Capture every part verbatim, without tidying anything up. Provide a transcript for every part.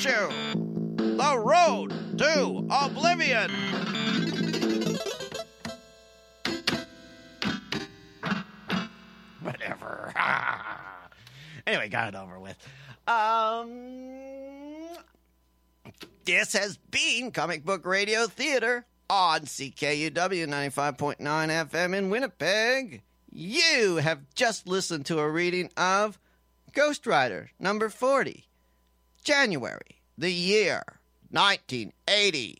you. The road to oblivion. Whatever. Anyway, got it over with. Um, this has been Comic Book Radio Theater on C K U W ninety-five point nine F M in Winnipeg. You have just listened to a reading of Ghost Rider number forty, January, the year nineteen eighty.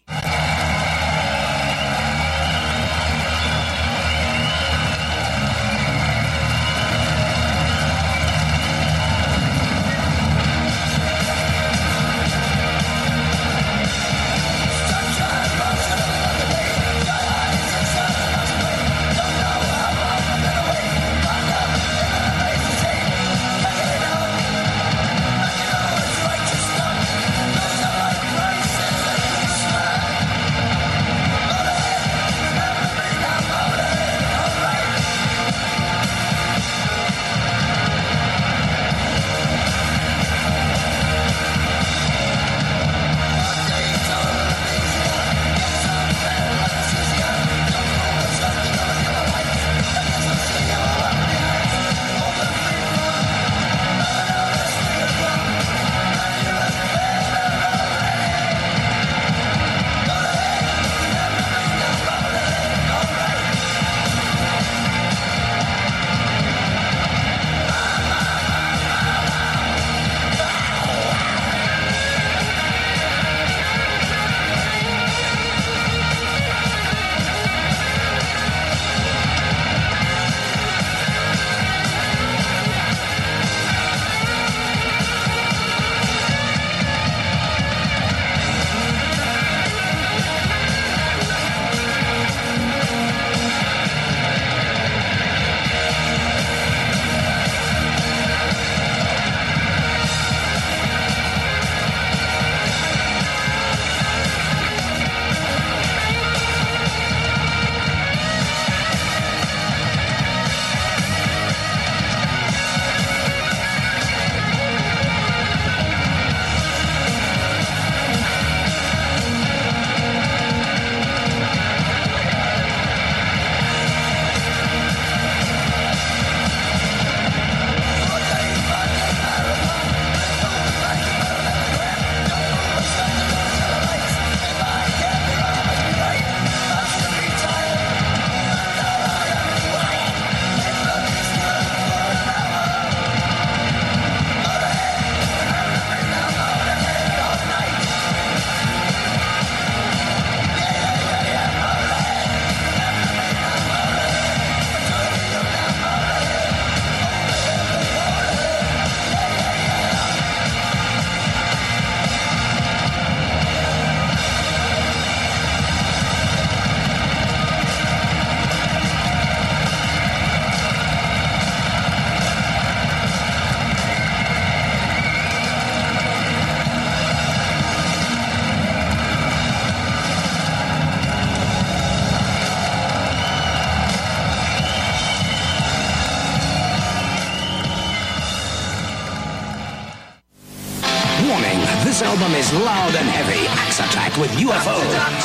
This album is loud and heavy. Axe Attack with U F O.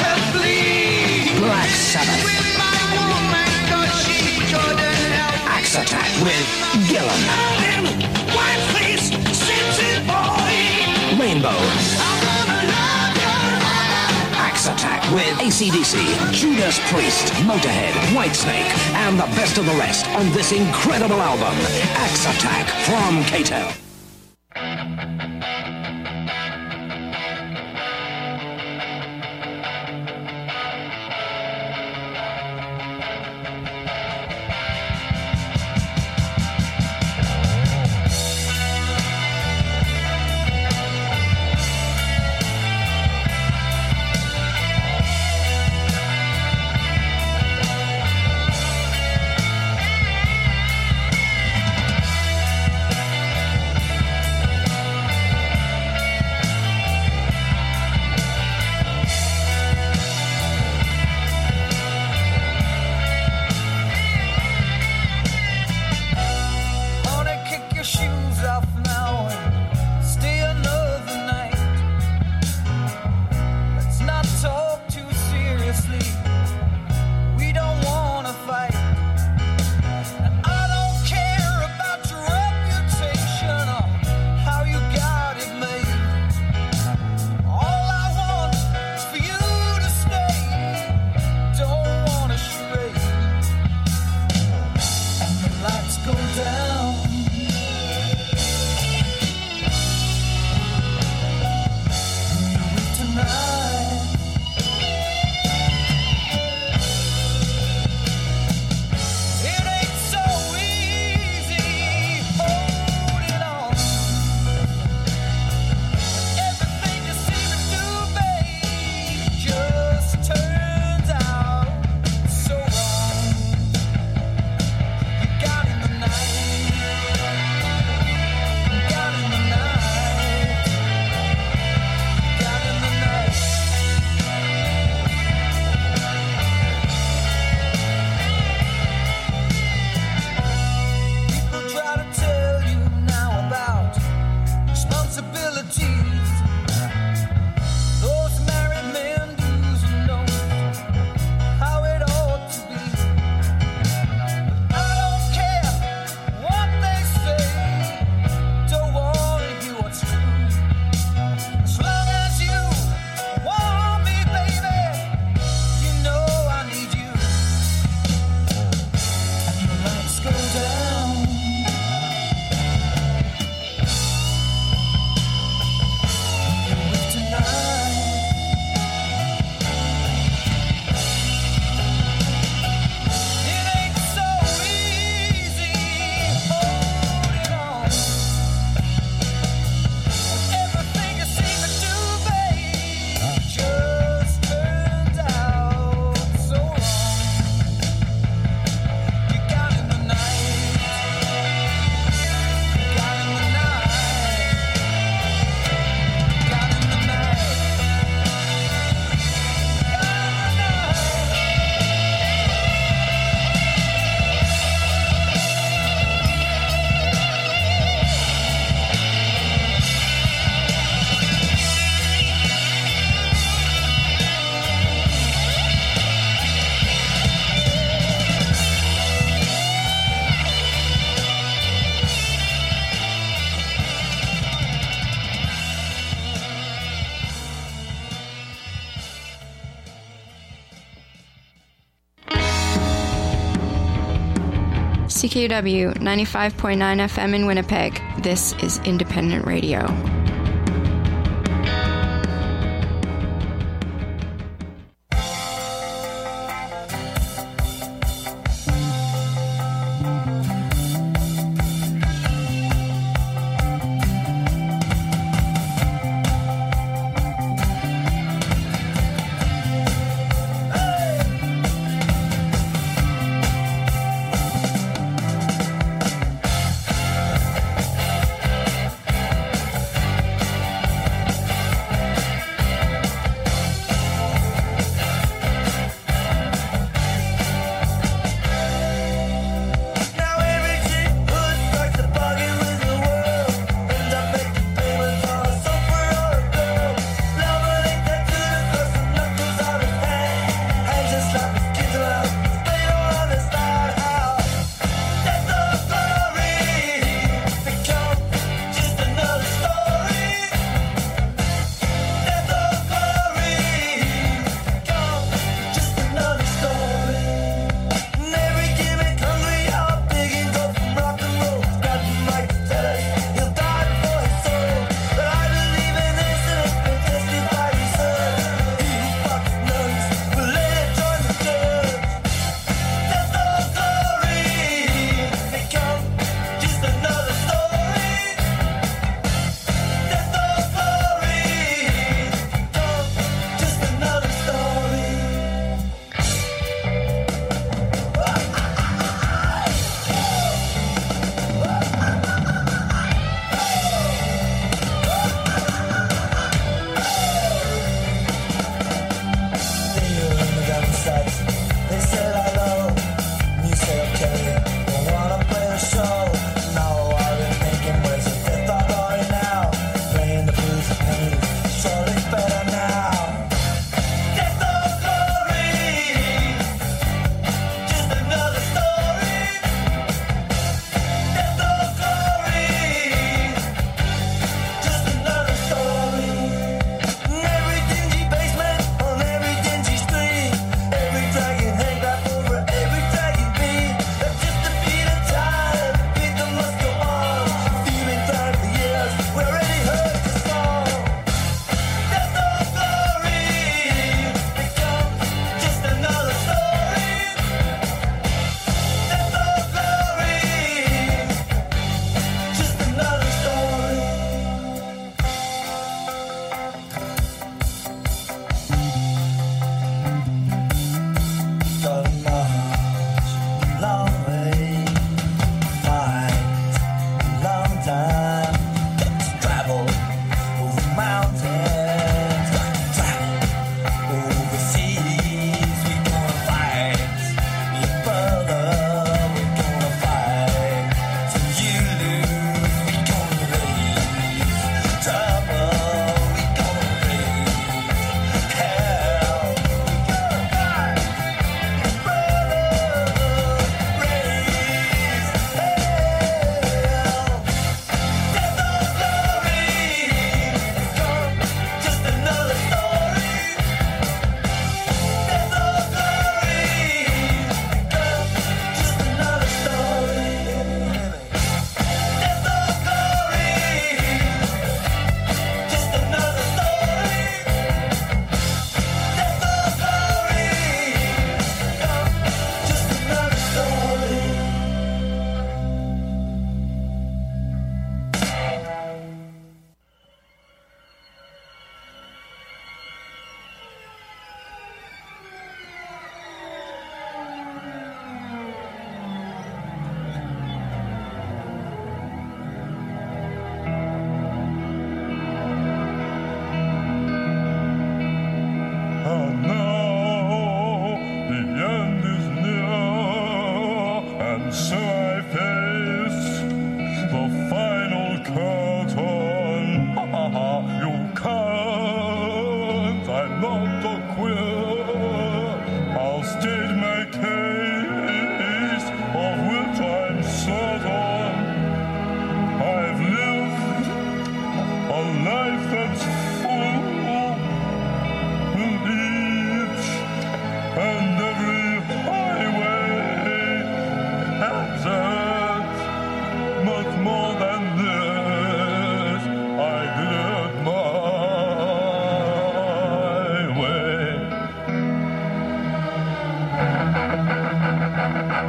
Black Sabbath. Axe Attack with Gillan. Rainbow. Axe Attack with A C D C, Judas Priest, Motorhead, Whitesnake, and the best of the rest on this incredible album, Axe Attack from K-Tel. C K U W ninety-five point nine F M in Winnipeg. This is Independent Radio.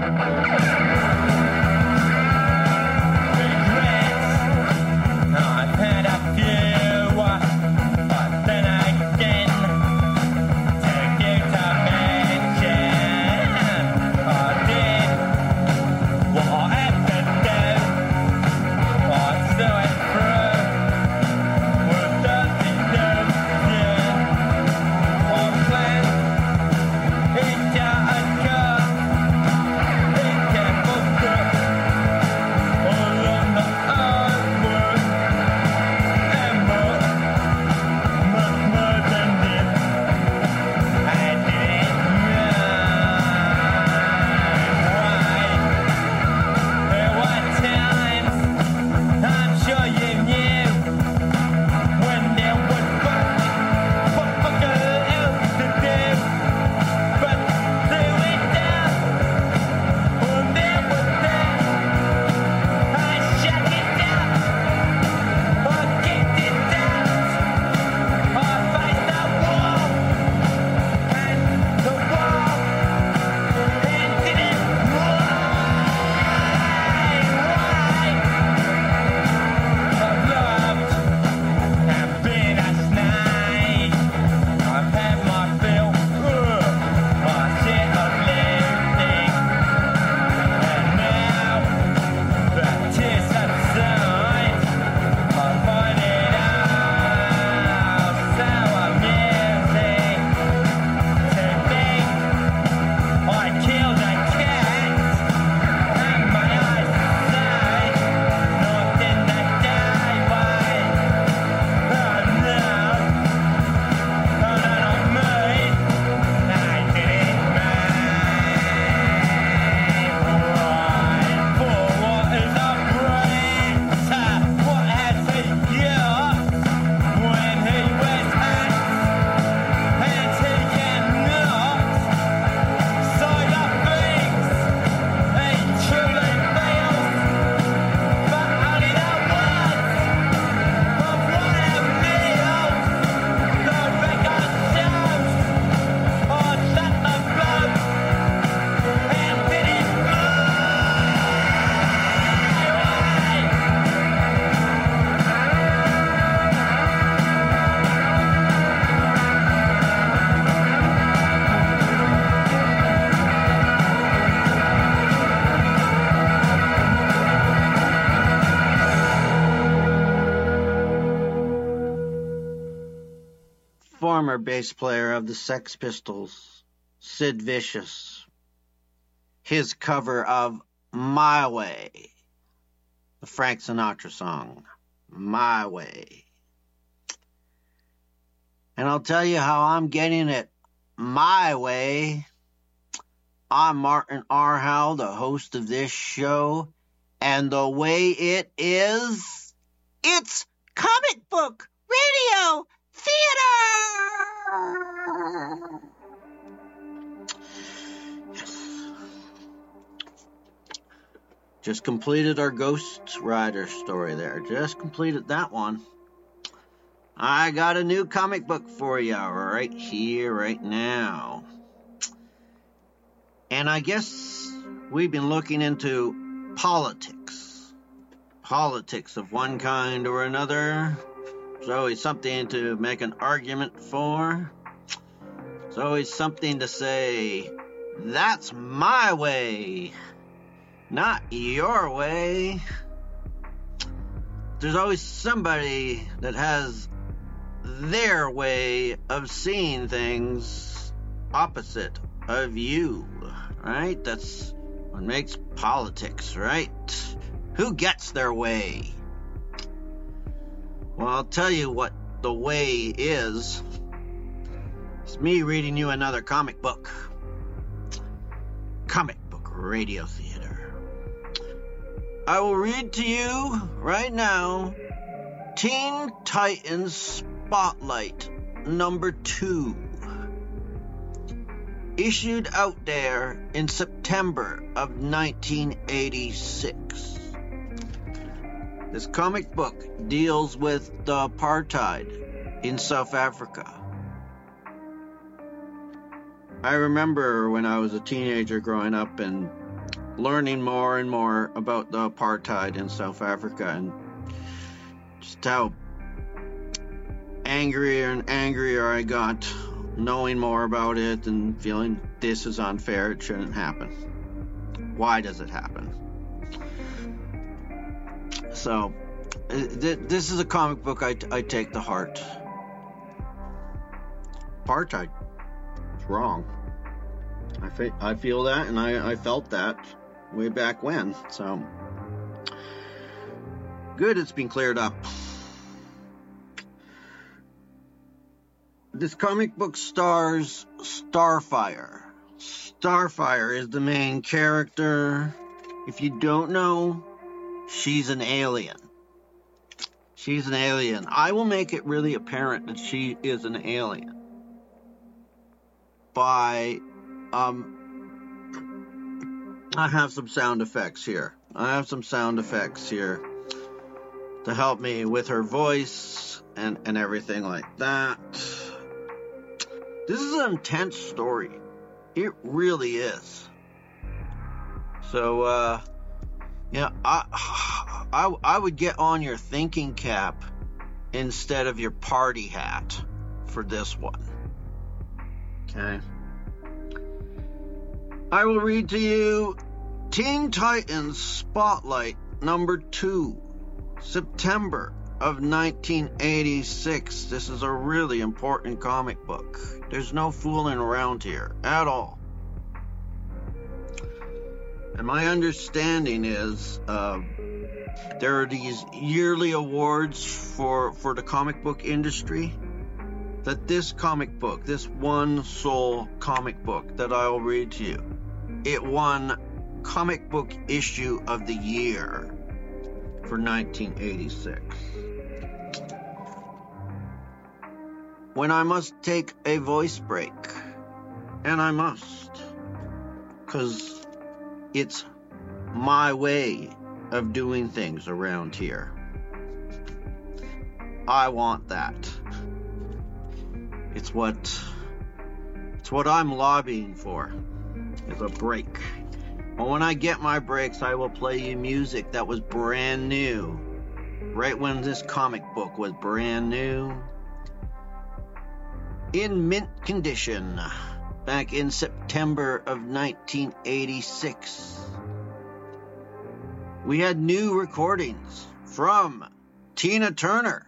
Former bass player of the Sex Pistols, Sid Vicious. His cover of My Way, the Frank Sinatra song, My Way. And I'll tell you how I'm getting it my way. I'm Martin R. Howell, the host of this show, and the way it is, it's Comic Book Radio Theater! Yes. Just completed our Ghost Rider story there. Just completed that one. I got a new comic book for you right here, right now. And I guess we've been looking into politics. Politics of one kind or another. There's always something to make an argument for. There's always something to say, that's my way, not your way. There's always somebody that has their way of seeing things opposite of you, right? That's what makes politics, right? Who gets their way? Well, I'll tell you what the way is. It's me reading you another comic book. Comic Book Radio Theater. I will read to you right now Teen Titans Spotlight number two. Issued out there in September of nineteen eighty-six. This comic book deals with the apartheid in South Africa. I remember when I was a teenager growing up, and learning more and more about the apartheid in South Africa, and just how angrier and angrier I got knowing more about it and feeling this is unfair, it shouldn't happen. Why does it happen? So, th- this is a comic book I, t- I take to heart. Apartheid. It's wrong. I, fe- I feel that, and I, I felt that way back when. So, good it's been cleared up. This comic book stars Starfire. Starfire is the main character. If you don't know, she's an alien. She's an alien. I will make it really apparent that she is an alien by, um, I have some sound effects here. I have some sound effects here to help me with her voice and, and everything like that. This is an intense story. It really is. So, uh, yeah, I, I, I would get on your thinking cap instead of your party hat for this one. Okay. I will read to you Teen Titans Spotlight number two, September of nineteen eighty-six. This is a really important comic book. There's no fooling around here at all. And my understanding is uh, there are these yearly awards for, for the comic book industry. That this comic book, this one sole comic book that I'll read to you, it won Comic Book Issue of the Year for nineteen eighty-six. When I must take a voice break, and I must, because it's my way of doing things around here. I want that. It's what it's what I'm lobbying for, is a break. But when I get my breaks, I will play you music that was brand new, right when this comic book was brand new, in mint condition, back in September of nineteen eighty-six. We had new recordings from Tina Turner.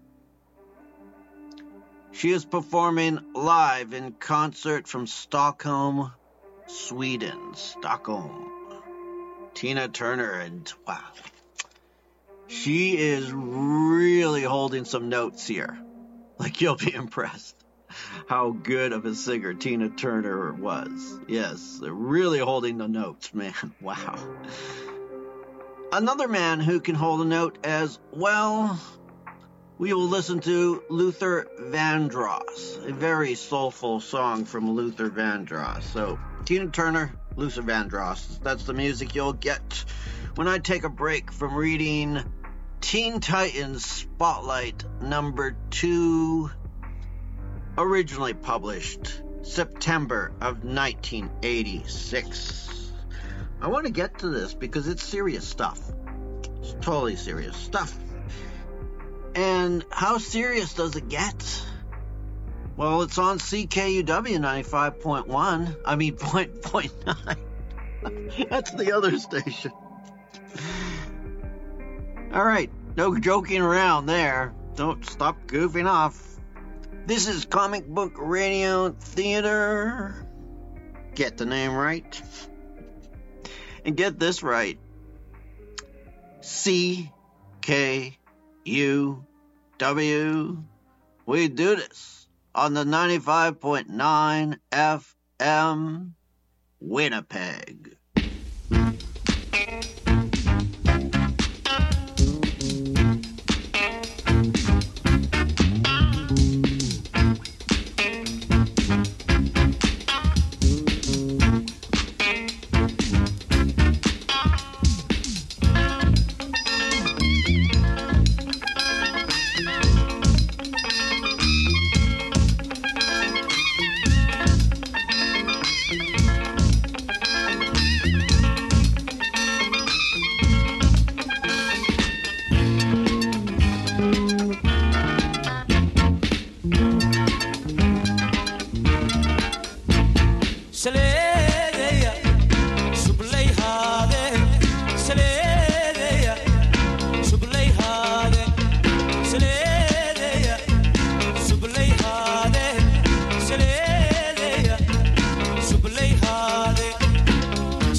She is performing live in concert from Stockholm, Sweden. Stockholm. Tina Turner, and wow. She is really holding some notes here. Like, you'll be impressed how good of a singer Tina Turner was. Yes, they're really holding the notes, man. Wow. Another man who can hold a note as well, we will listen to Luther Vandross, a very soulful song from Luther Vandross. So, Tina Turner, Luther Vandross, that's the music you'll get when I take a break from reading Teen Titans Spotlight number two, originally published September of nineteen eighty-six. I want to get to this because it's serious stuff. It's totally serious stuff. And how serious does it get? Well, it's on C K U W ninety-five point one. I mean, point, point nine. That's the other station. All right, no joking around there. Don't stop goofing off. This is Comic Book Radio Theater. Get the name right. And get this right. C K U W. We do this on the ninety-five point nine F M Winnipeg.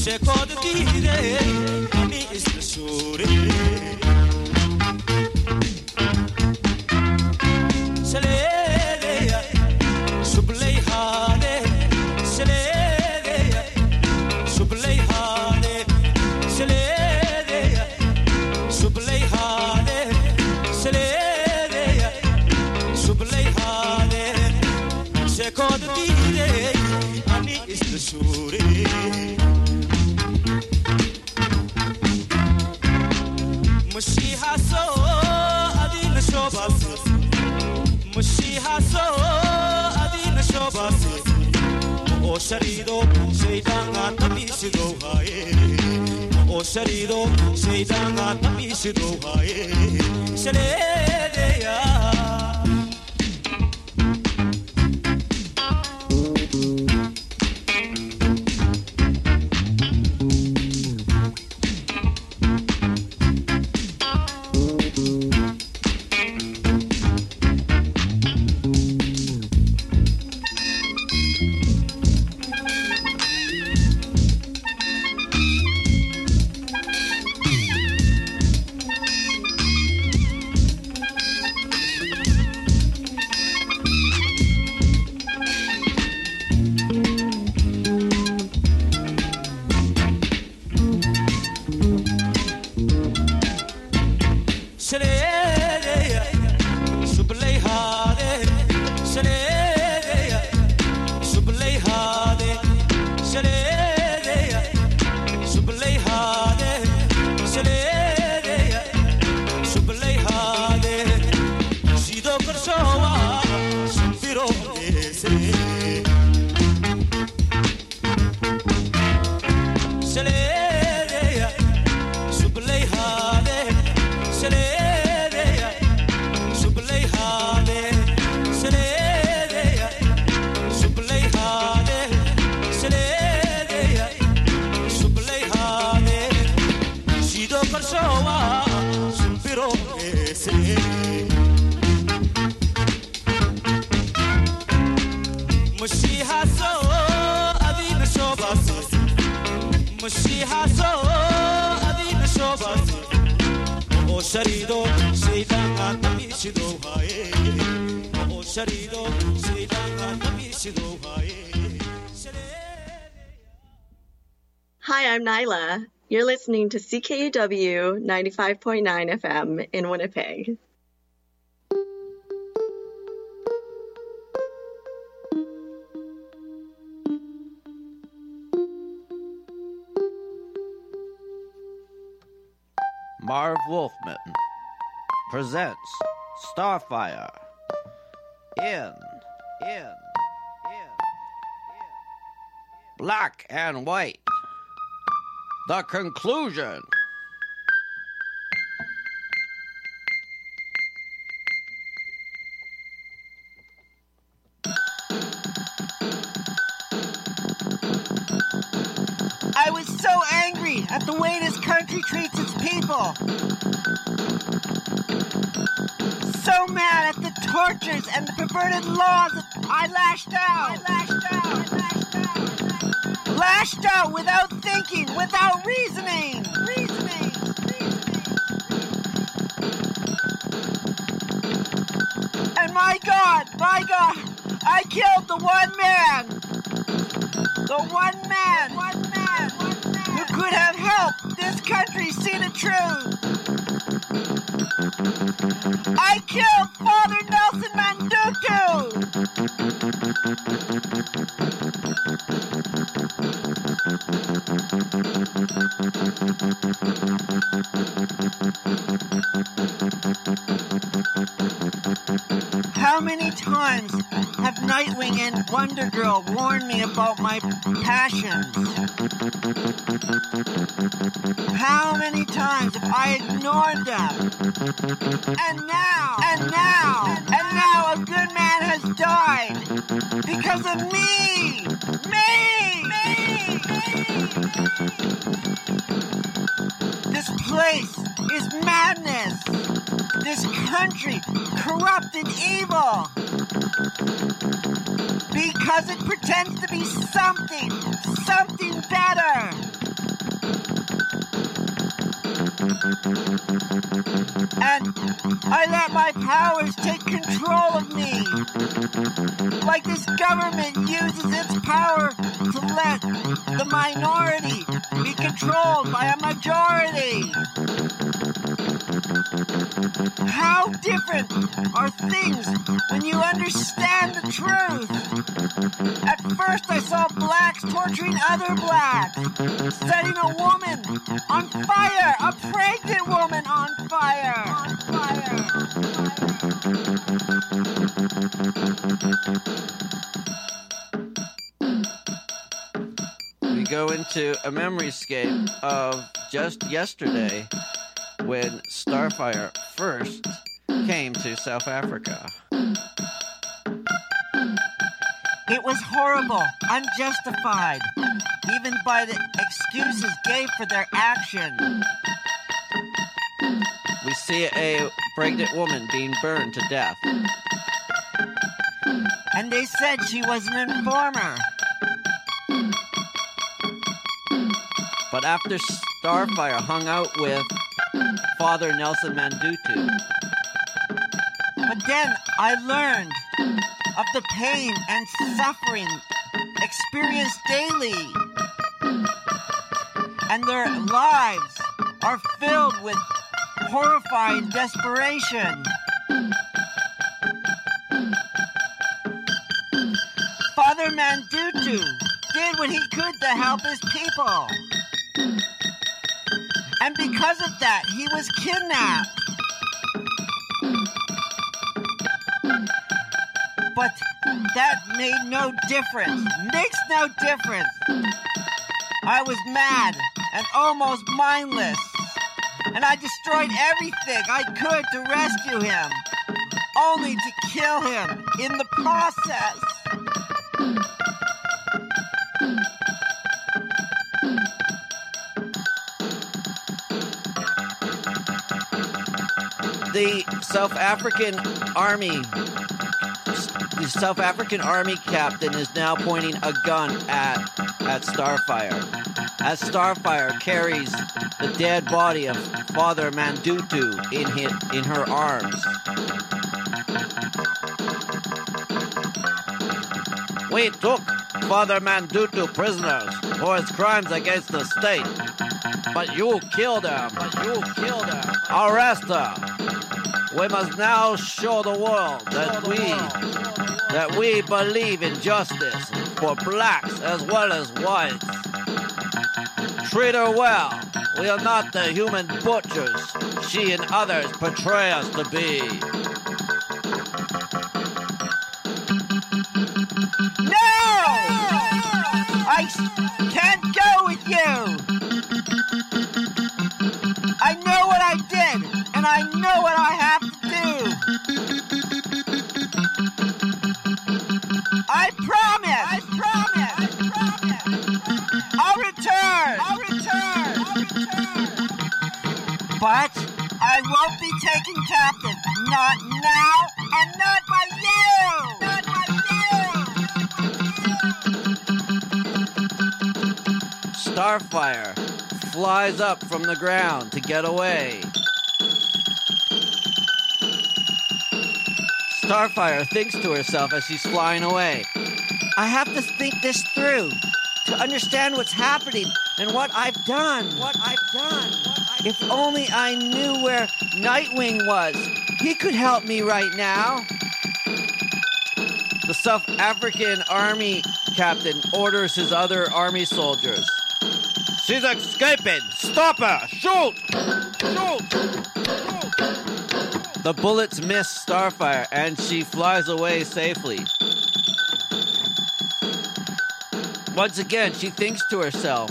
Hi, I'm Nyla. You're listening to C K U W ninety-five point nine F M in Winnipeg. Marv Wolfman presents Starfire in, in, in, in, Black and White. The conclusion. I was so angry at the way this country treats its people. So mad at the tortures and the perverted laws that I lashed out. I lashed out. I lashed out. Lashed out without thinking, without reasoning. Reasoning. Reasoning. And my God, my God, I killed the one man. The one man. One man. One man. Who could have helped this country see the truth. I killed Father Nelson Manduku! How many times have Nightwing and Wonder Girl warned me about my passions? How many times have I ignored them? And now, and now, and now a good man has died because of me! Me! Me! This place is madness! This country, corrupt and evil! Because it pretends to be something, something better! I let my powers take control of me. Like this government uses its power to let the minority be controlled by a majority. How different are things when you understand the truth? At first I saw blacks torturing other blacks, setting a woman on fire, a pregnant woman on fire, on fire. We go into a memoryscape of just yesterday when Starfire first came to South Africa. It was horrible, unjustified, even by the excuses gave for their action. We see a pregnant woman being burned to death. And they said she was an informer. But after Starfire hung out with Father Nelson Mandutu, But then I learned of the pain and suffering experienced daily. And their lives are filled with horrifying desperation. Father Mandutu did what he could to help his people. And because of that, he was kidnapped. But that made no difference. Makes no difference. I was mad and almost mindless. And I destroyed everything I could to rescue him. Only to kill him in the process. the South African Army, the South African Army captain is now pointing a gun at at Starfire. As Starfire carries the dead body of Father Mandutu in his, in her arms. We took Father Mandutu prisoners for his crimes against the state. But you killed him. But you killed him. Arrest her. We must now show the world that we that we believe in justice for blacks as well as whites. Treat her well. We are not the human butchers she and others portray us to be. No! I can't go with you! I know what I did, and I know what I have to do. I promise! I promise! I promise! I'll return! I'll return! I'll return! But I won't be taken captive. Not now, and not by you! Not by you! Starfire flies up from the ground to get away. Starfire thinks to herself as she's flying away, I have to think this through to understand what's happening and what I've done. What I've done. What I've if only I knew where Nightwing was. He could help me right now. The South African Army captain orders his other army soldiers. She's escaping! Stop her! Shoot! Shoot! Shoot! The bullets miss Starfire, and she flies away safely. Once again, she thinks to herself,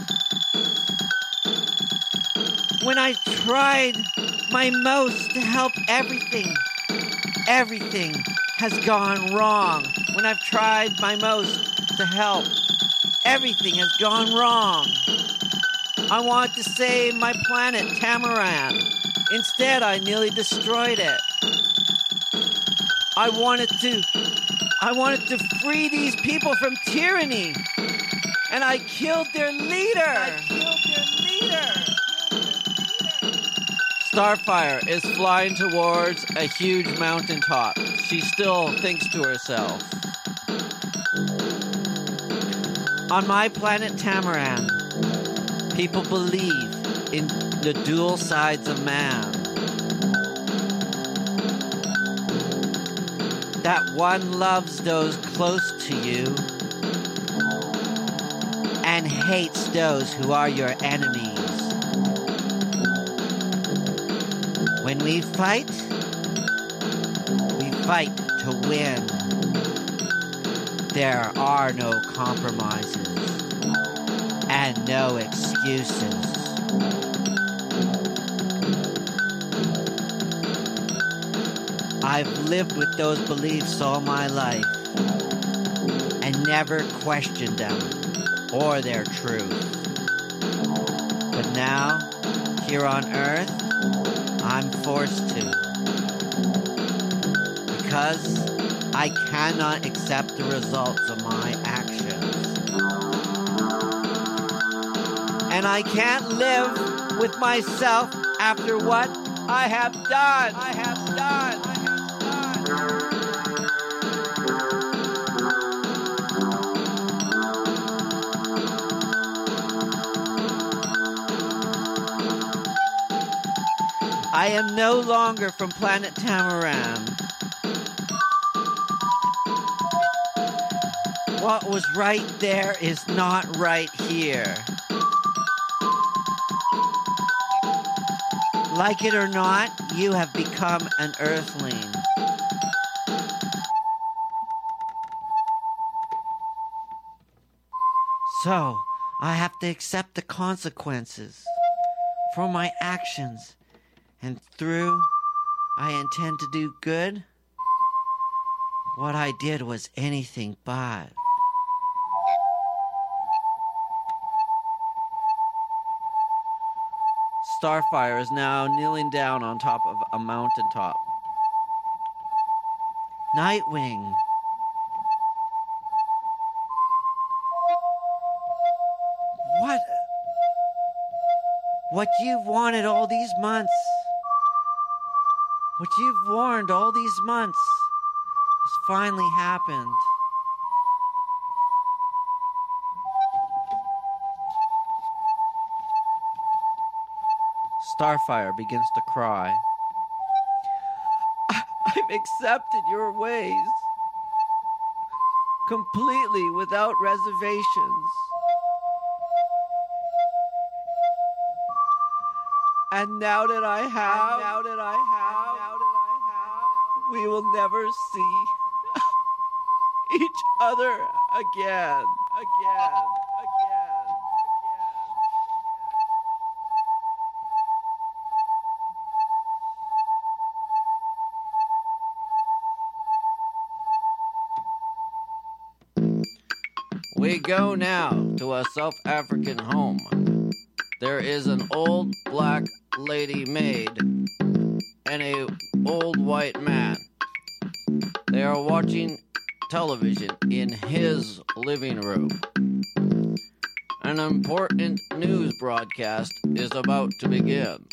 when I tried my most to help everything, everything has gone wrong. When I've tried my most to help, everything has gone wrong. I wanted to save my planet, Tamaran. Instead, I nearly destroyed it. I wanted to... I wanted to free these people from tyranny. And I killed their leader. I killed their leader. Starfire is flying towards a huge mountaintop. She still thinks to herself, on my planet Tamaran, people believe in the dual sides of man. That one loves those close to you and hates those who are your enemies. When we fight, we fight to win. There are no compromises and no excuses. I've lived with those beliefs all my life and never questioned them or their truth. But now, here on Earth, I'm forced to. Because I cannot accept the results of my actions. And I can't live with myself after what I have done. I have done. I have done. I am no longer from planet Tamaran. What was right there is not right here. Like it or not, you have become an Earthling. So, I have to accept the consequences for my actions. And through, I intend to do good. What I did was anything but. Starfire is now kneeling down on top of a mountaintop. Nightwing. What? What you've wanted all these months. What you've warned all these months has finally happened. Starfire begins to cry. I- I've accepted your ways completely without reservations. And now that I have, now that I have, now that I have, we will never see each other again, again, again, again. We go now to a South African home. There is an old black lady maid and a old white man. They are watching television in his living room. An important news broadcast is about to begin.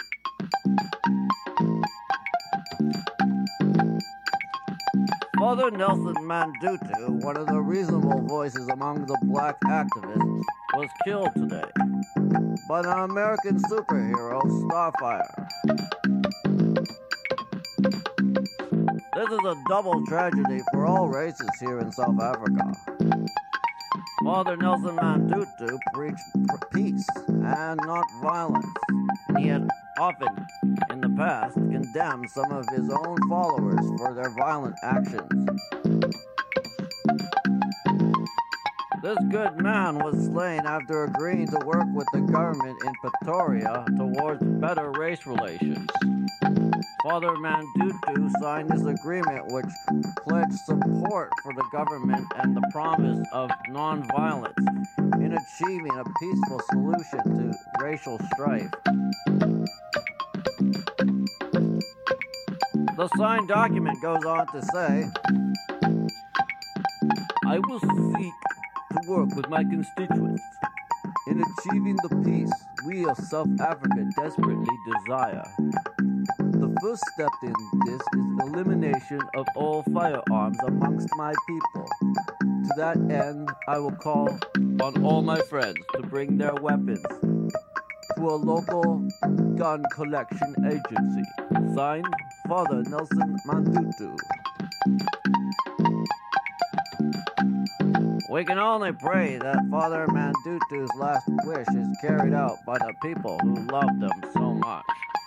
Father Nelson Mandutu, one of the reasonable voices among the black activists, was killed today by the American superhero Starfire. This is a double tragedy for all races here in South Africa. Father Nelson Mandutu preached peace and not violence. He had often, in the past, condemned some of his own followers for their violent actions. This good man was slain after agreeing to work with the government in Pretoria towards better race relations. Father Mandutu signed this agreement which pledged support for the government and the promise of non-violence in achieving a peaceful solution to racial strife. The signed document goes on to say, I will seek to work with my constituents in achieving the peace we of South Africa desperately desire. The first step in this is elimination of all firearms amongst my people. To that end, I will call on all my friends to bring their weapons to a local gun collection agency. Signed, Father Nelson Mandutu. We can only pray that Father Mandutu's last wish is carried out by the people who loved him so much.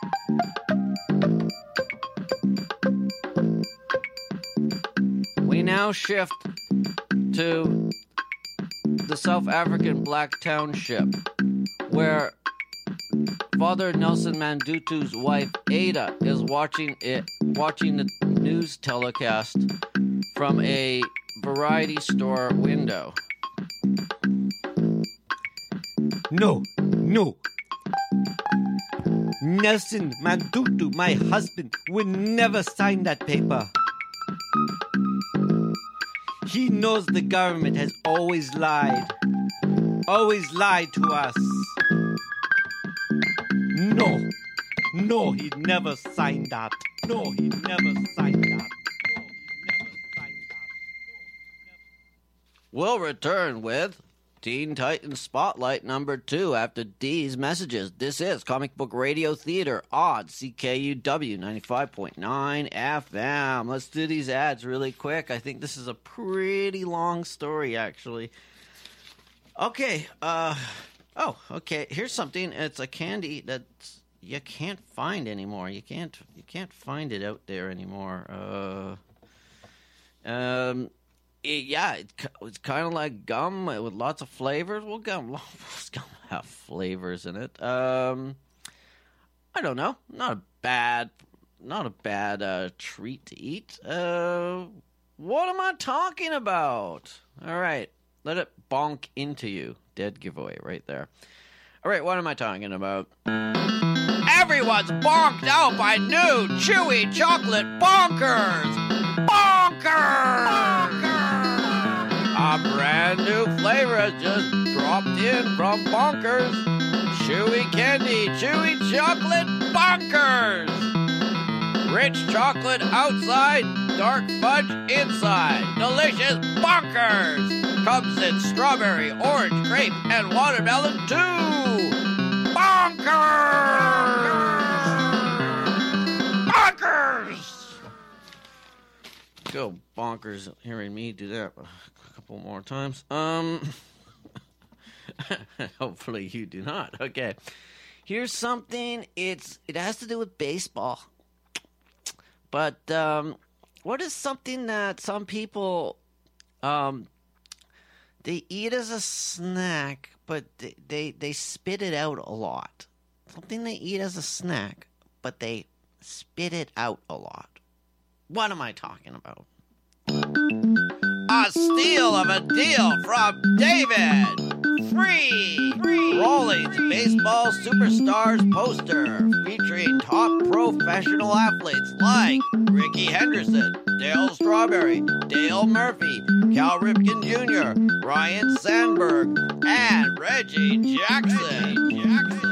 We now shift to the South African Black Township, where Father Nelson Mandutu's wife Ada is watching it, watching the news telecast from a variety store window. No, no. Nelson Mandutu, my husband, would never sign that paper. He knows the government has always lied. Always lied to us. No. No, he'd never signed that. No, he'd never signed that. We'll return with Teen Titans Spotlight number two after these messages. This is Comic Book Radio Theater on C K U W ninety-five point nine F M. Let's do these ads really quick. I think this is a pretty long story, actually. Okay, uh, oh, okay, here's something. It's a candy that you can't find anymore. You can't, you can't find it out there anymore. Uh, um... It, yeah, it, it's kind of like gum with lots of flavors. Well, gum, most gum have flavors in it. Um, I don't know. Not a bad, not a bad uh, treat to eat. Uh, what am I talking about? All right, let it bonk into you. Dead giveaway right there. All right, what am I talking about? Everyone's bonked out by new chewy chocolate bonkers. Bonkers! Bonkers! A brand new flavor has just dropped in from Bonkers. Chewy candy, chewy chocolate Bonkers. Rich chocolate outside, dark fudge inside. Delicious Bonkers. Comes in strawberry, orange, grape, and watermelon too. Bonkers! Bonkers! Go bonkers hearing me do that a couple more times. Um, hopefully you do not. Okay, here's something. It's it has to do with baseball, but um, what is something that some people um they eat as a snack, but they they, they spit it out a lot. Something they eat as a snack, but they spit it out a lot. What am I talking about? A steal of a deal from David. Free. Free. Rawlings Baseball Superstars poster featuring top professional athletes like Ricky Henderson, Dale Strawberry, Dale Murphy, Cal Ripken Junior, Ryan Sandberg, and Reggie Jackson. Jackson.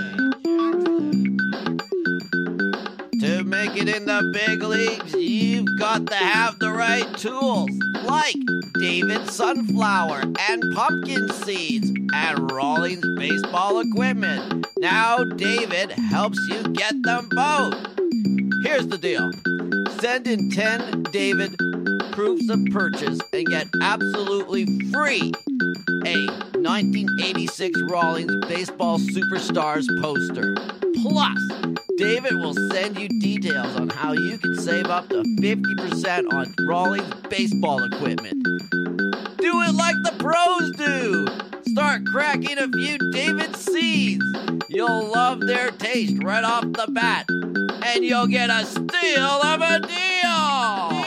To make it in the big leagues, you've got to have the right tools, like David Sunflower and Pumpkin Seeds and Rawlings Baseball Equipment. Now David helps you get them both. Here's the deal. Send in ten David proofs of purchase and get absolutely free a nineteen eighty-six Rawlings Baseball Superstars poster. Plus, David will send you details on how you can save up to fifty percent on Rawlings baseball equipment. Do it like the pros do. Start cracking a few David seeds. You'll love their taste right off the bat. And you'll get a steal of a deal.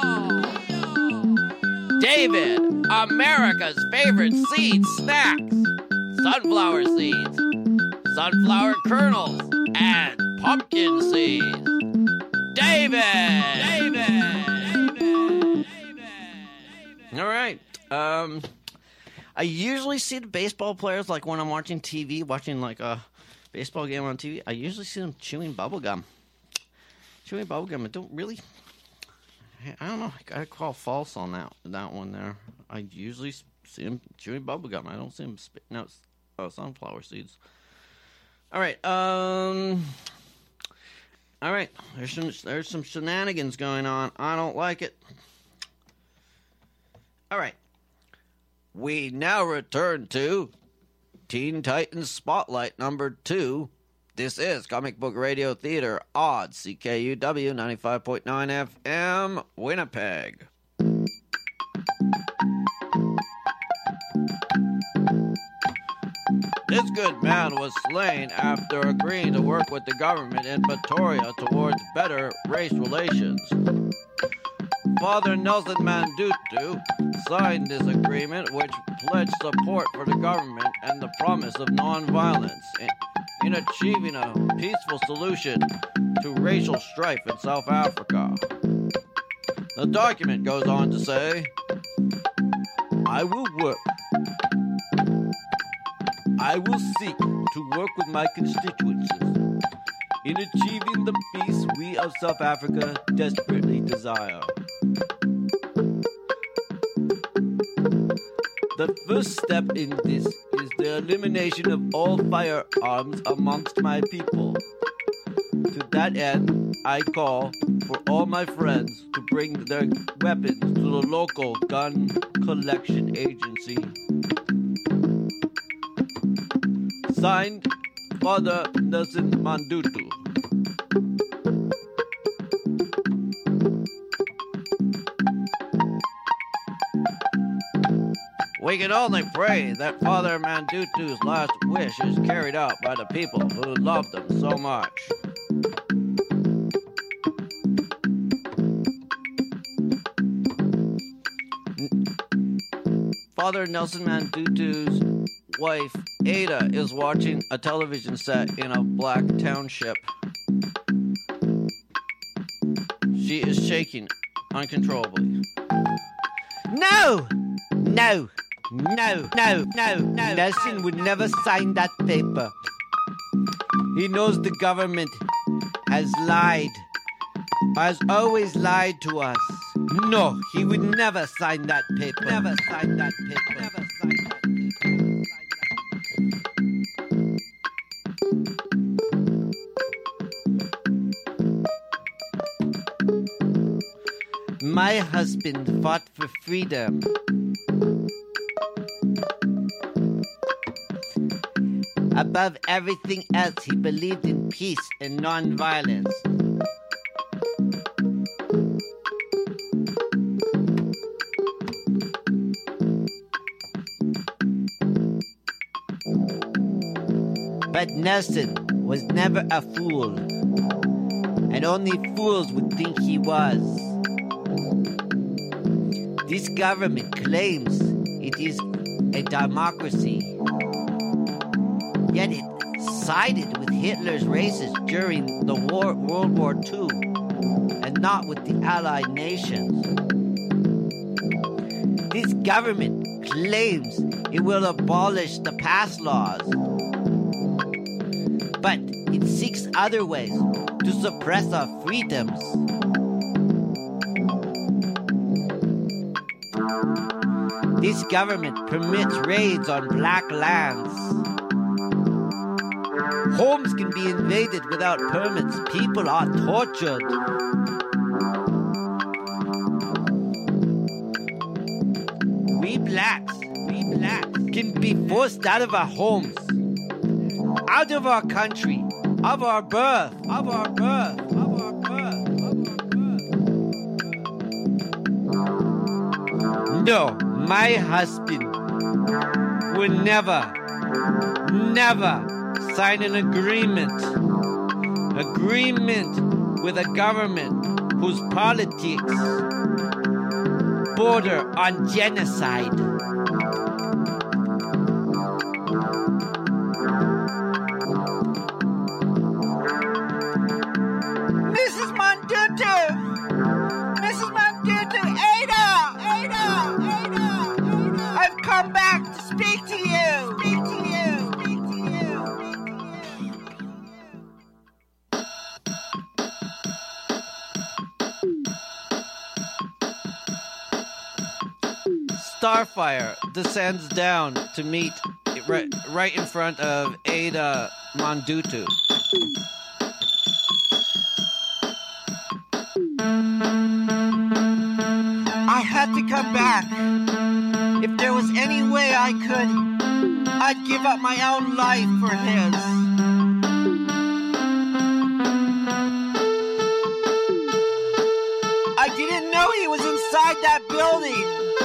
deal. David, America's favorite seed snacks. Sunflower seeds, sunflower kernels, and pumpkin seeds. David! David! David! All right. Um, I usually see the baseball players, like when I'm watching T V, watching like a baseball game on T V, I usually see them chewing bubble gum. Chewy bubblegum, I don't really... I don't know. I gotta call false on that that one there. I usually see him chewing bubblegum. I don't see him spitting out uh, sunflower seeds. All right. Um... All right, there's some there's some shenanigans going on. I don't like it. All right. We now return to Teen Titans Spotlight number two. This is Comic Book Radio Theater on C K U W ninety-five point nine F M, Winnipeg. This good man was slain after agreeing to work with the government in Pretoria towards better race relations. Father Nelson Mandutu signed this agreement, which pledged support for the government and the promise of nonviolence in, in achieving a peaceful solution to racial strife in South Africa. The document goes on to say, I will work I will seek to work with my constituencies in achieving the peace we of South Africa desperately desire. The first step in this is the elimination of all firearms amongst my people. To that end, I call for all my friends to bring their weapons to the local gun collection agency. Signed, Father Nelson Mandutu. We can only pray that Father Mandutu's last wish is carried out by the people who loved him so much. Father Nelson Mandutu's wife, Ada, is watching a television set in a black township. She is shaking uncontrollably. No! No! No! No! No! No! Nelson would never sign that paper. He knows the government has lied. Has always lied to us. No, he would never sign that paper. Never sign that paper. Never sign that paper. My husband fought for freedom. Above everything else, he believed in peace and non-violence. But Nelson was never a fool, and only fools would think he was. This government claims it is a democracy, yet it sided with Hitler's racists during the war, World War Two, and not with the Allied nations. This government claims it will abolish the past laws, but it seeks other ways to suppress our freedoms. This government permits raids on black lands. Homes can be invaded without permits. People are tortured. We blacks, we blacks can be forced out of our homes, out of our country, of our birth, of our birth, of our birth, of our birth. No, my husband would never, never sign an agreement, agreement with a government whose politics border on genocide. Missus Mandutu! Missus Mandutu! Ada! Ada! Ada! Ada! I've come back to speak to you! Speak to you! Speak to you! Speak to you! Starfire descends down to meet right, right in front of Ada Mondutu. I had to come back. If there was any way I could, I'd give up my own life for his. I didn't know he was inside that building.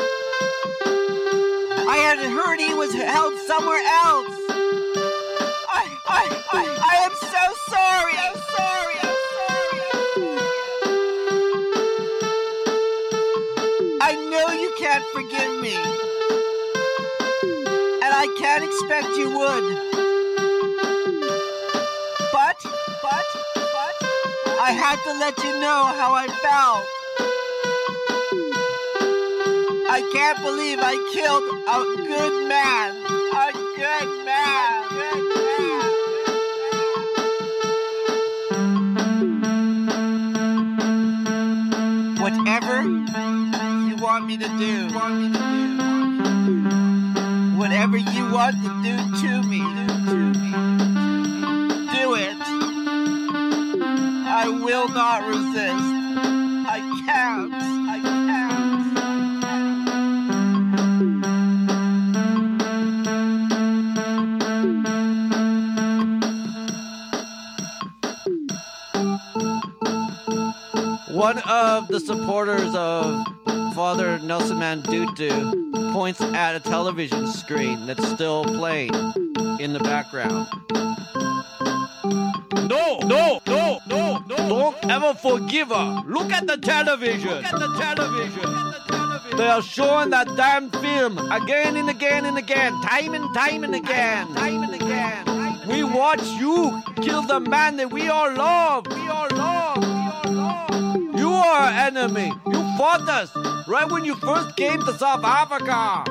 I had heard he was held somewhere else. I, I, I, I am so sorry. I'm sorry. I'm sorry. I know you can't forgive me. And I can't expect you would. But, but, but, I had to let you know how I felt. I can't believe I killed a good man. A good man. Good man. Whatever you want me to do, want me to do, whatever you want to do to me, do it. I will not resist. I can't. I can't. One of the supporters of Father Nelson Mondutu points at a television screen that's still playing in the background. No, no, no, no, no. Don't ever forgive her. Look at the television. Look at the television. They are showing that damn film again and again and again, time and time and again, time and again. We watch you kill the man that we all love. We all love. We all love. You are our enemy. You fought us right when you first came to South Africa.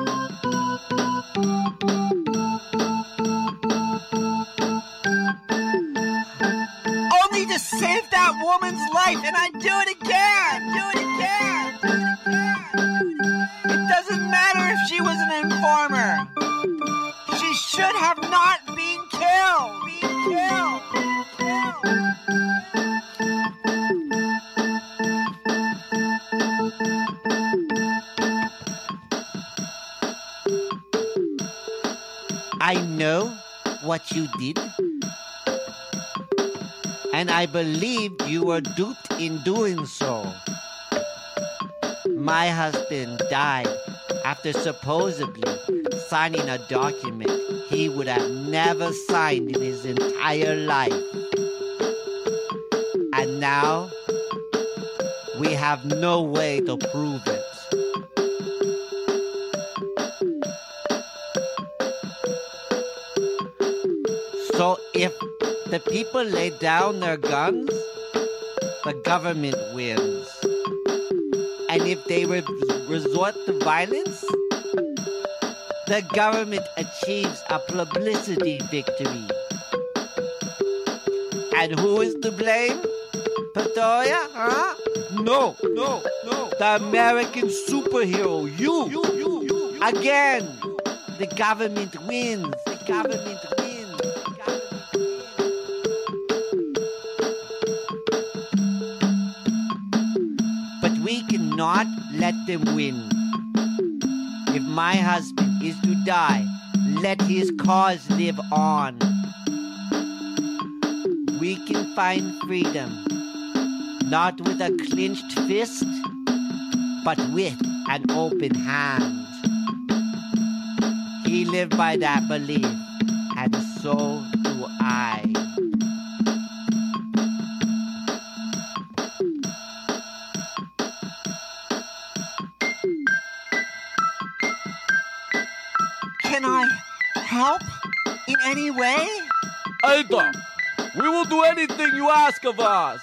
Only to save that woman's life, and I'd do it again. Do it again. Do it again. It doesn't matter if she was an informer. She should have not been killed. Been killed. Been killed. I know what you did, and I believed you were duped in doing so. My husband died after supposedly signing a document he would have never signed in his entire life. And now, we have no way to prove it. So if the people lay down their guns, the government wins. And if they re- resort to violence, the government achieves a publicity victory. And who is to blame? Pretoria, huh? No, no, no. The American superhero, you. you, you, you, you. Again, the government wins. The government wins. Not let them win. If my husband is to die, let his cause live on. We can find freedom, not with a clenched fist, but with an open hand. He lived by that belief, and so do I. Can I help in any way? Ada, we will do anything you ask of us.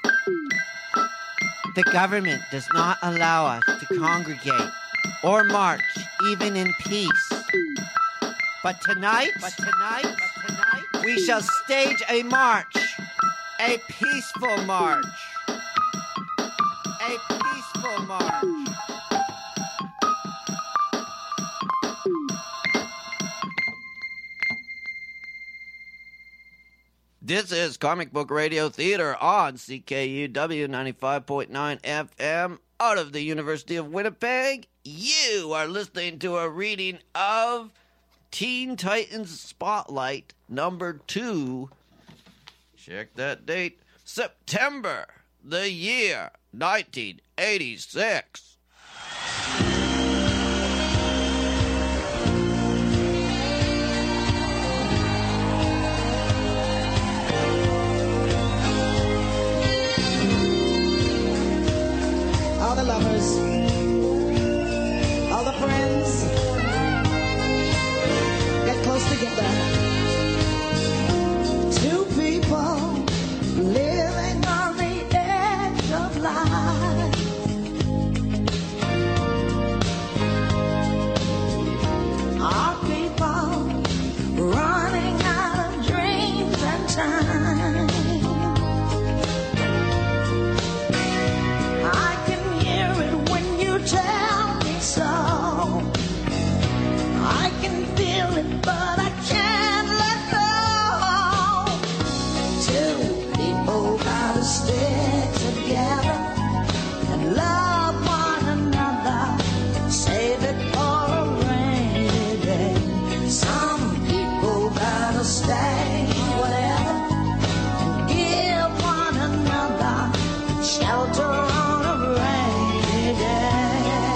The government does not allow us to congregate or march, even in peace. But tonight, but tonight, but tonight, we shall stage a march, a peaceful march, a peaceful march. This is Comic Book Radio Theater on C K U W ninety-five point nine F M out of the University of Winnipeg. You are listening to a reading of Teen Titans Spotlight number two. Check that date. September, the year nineteen eighty-six. All the lovers, all the friends, get close together. Two people living on the edge of life. Our people running out of dreams and time. I can hear it when you tell me so. I can feel it, but I can't let go. Two people gotta stick together and love one another. Save it for a rainy day. Some people gotta stay, whatever, and give one another shelter on a rainy day.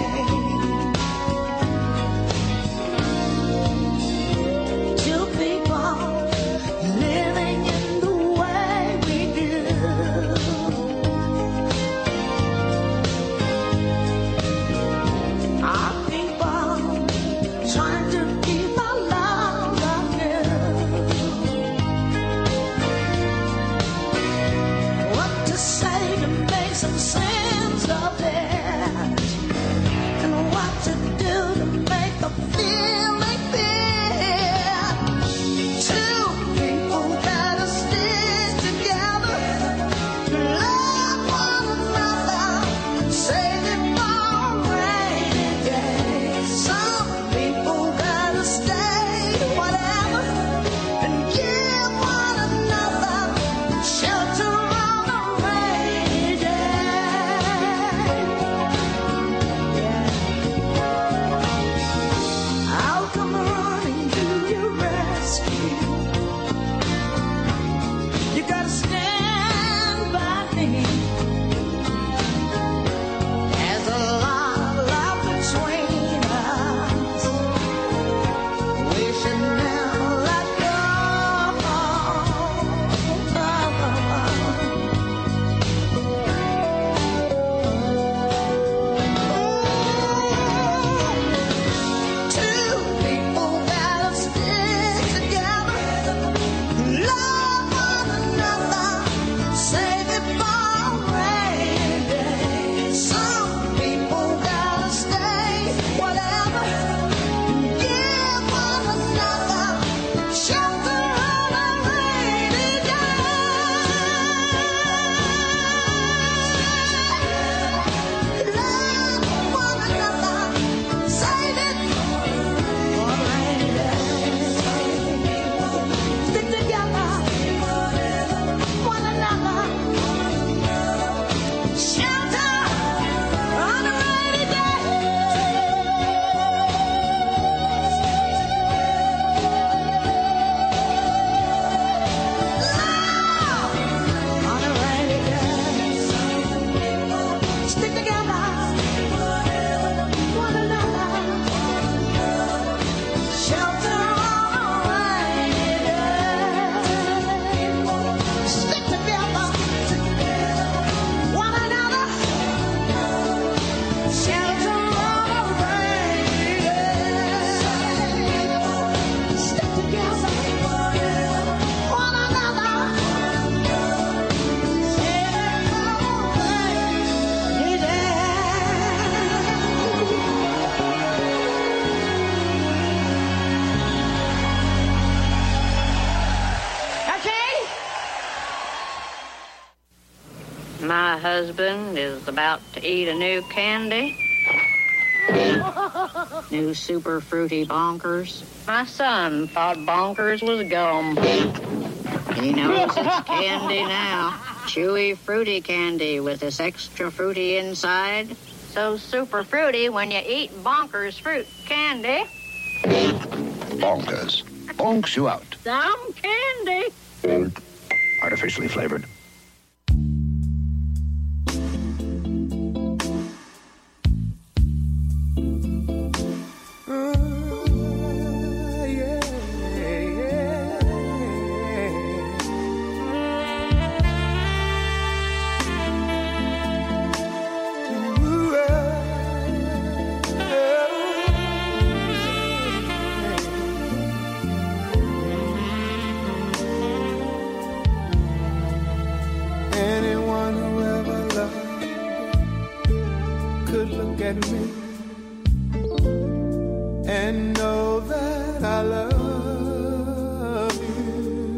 Two people living in the way we do. Our people trying to keep our love anew. What to say to make some sense of it, and what to do to make the feeling fit. Two people gotta stick together, love one another, save it for a rainy day. Some people gotta stay, whatever, and give one another shelter on a rainy day. I'll come running to your rescue. You gotta stand by me. There's a lot of love between us. We should never let go. Two people gotta stick together, love one another, save it for a rainy day. Some people gotta stay, whatever, give one another shelter on a rainy day. Love one another, save it for a rainy day. Stick together, one another, shelter on a rainy day. Love on a rainy day. Stick together, one another, shelter on a rainy day. Stick together, one another, shelter on a rainy day. Stick together, one another, okay? My husband is about to eat a new candy. New super fruity bonkers. My son thought bonkers was gum. He knows it's candy now. Chewy, fruity candy with this extra fruity inside. So super fruity when you eat Bonkers fruit candy. Bonkers. Bonks you out. Some candy. Artificially flavored. Anyone who ever loved could look at me